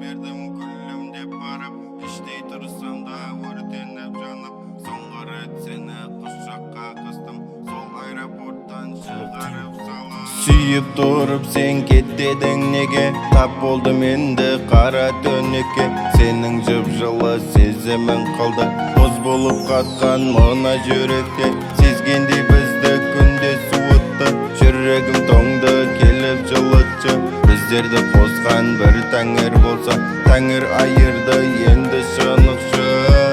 бердім күлім деп барып, іштей тұрсам да өртеніп жанып, соңғы рет сені құшаққа қыстым, сол аэропорттан шығарып салып. Сүйіп тұрып сен кеттедің неге, тап болдым енді қара төнекке. Сенің жып жылы сезімің қалды, мұз болып қатқан мына жүректе. Сезгендей бізді күнде суытты, жүрегім тоңды келіп жылытшы. Біздерді қосқан бір тәңір болса, тәңір айырды енді шынықшы.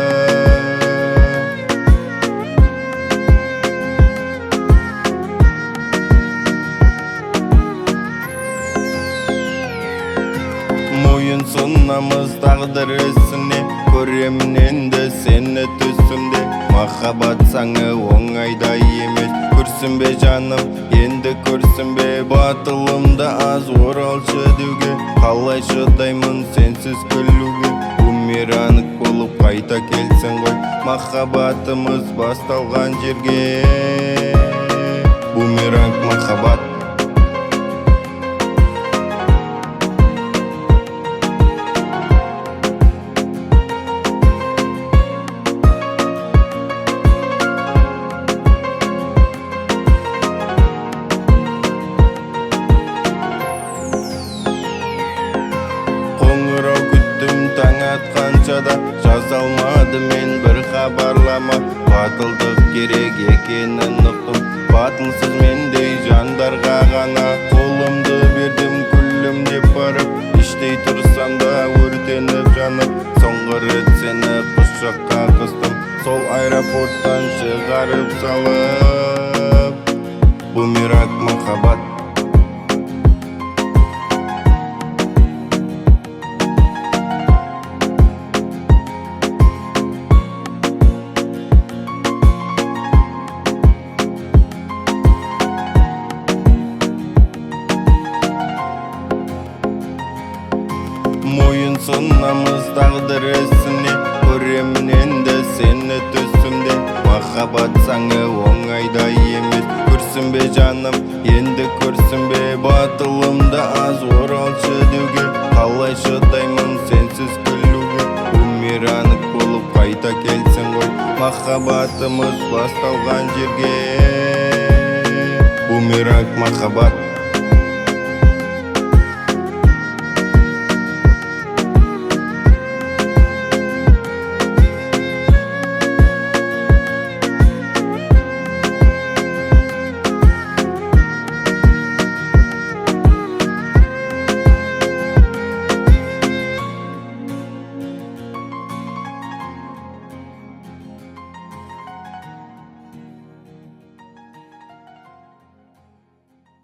Мойын сынамыз тағдыр ісіне, көремін енді сені түсімде. Махаббат заңы оңайда емес, күрсінбе жаным, енді күрсінбе. Батылымда аз оралшы деуге, қалай шыдаймын сенсіз күлуге. Бумеранг болып қайта келсін ғой, махаббатымыз басталған жерге. Бумеранг махаббат. Қоңырау күттім таң атқанша да, жаза алмадым мен бір хабарлама. Батылдық керек екенін ұқтым, батылсыз мендей жандарға ғана. Қолымды бердім күлім деп барып, іштей тұрсам да өртеніп жанып, соңғы рет сені құшаққа қыстым, сол аэропорттан шығарып салып. Бумеранг махаббат. Мойын сынамыз тағдыр ісіне, көремін енді сені түсімде. Махаббат заңы оңайда емес, күрсінбе жаным, енді күрсінбе. Батылымда аз оралшы деуге, қалай шыдаймын сенсіз күлуге. Бумеранг болып қайта келсін ғой, махаббатымыз басталған жерге. Бумеранг махаббат.